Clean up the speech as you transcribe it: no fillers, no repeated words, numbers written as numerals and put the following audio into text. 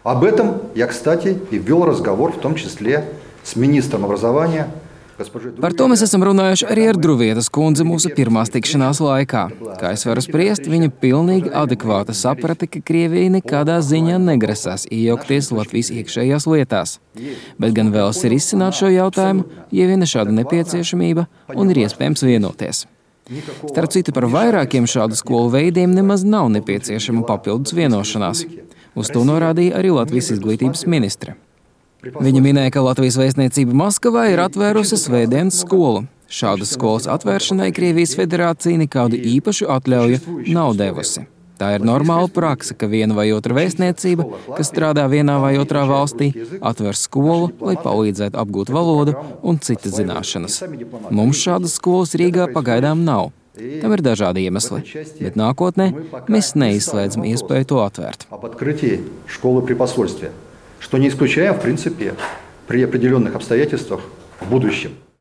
Об этом я, кстати, и ввел разговор, в том числе с министром образования. Par to mēs esam runājuši arī ar Druvietas kundzi mūsu pirmās tikšanās laikā. Kā es varu spriest, viņa pilnīgi adekvāti saprata, ka Krievija nekādā ziņā negrasās iejaukties Latvijas iekšējās lietās. Bet gan vēlas ir izcināt šo jautājumu, ja vien ir šāda nepieciešamība un ir iespējams vienoties. Starp citu, par vairākiem šādu skolu veidiem nemaz nav nepieciešama papildus vienošanās. Uz to norādīja arī Latvijas izglītības ministre. Viņa minēja, ka Latvijas vēstniecība Maskavā ir atvērusi svētdienas skolu. Šādas skolas atvēršanai Krievijas federācija nekādu īpašu atļauju nav devusi. Tā ir normāla prakse, ka viena vai otra vēstniecība, kas strādā vienā vai otrā valstī, atver skolu, lai palīdzētu apgūt valodu un citas zināšanas. Mums šādas skolas Rīgā pagaidām nav. Tam ir dažādi iemesli, bet nākotnē mēs neizslēdzam iespēju to atvērt. Что не исключаем, в принципе, при определенных обстоятельствах в будущем.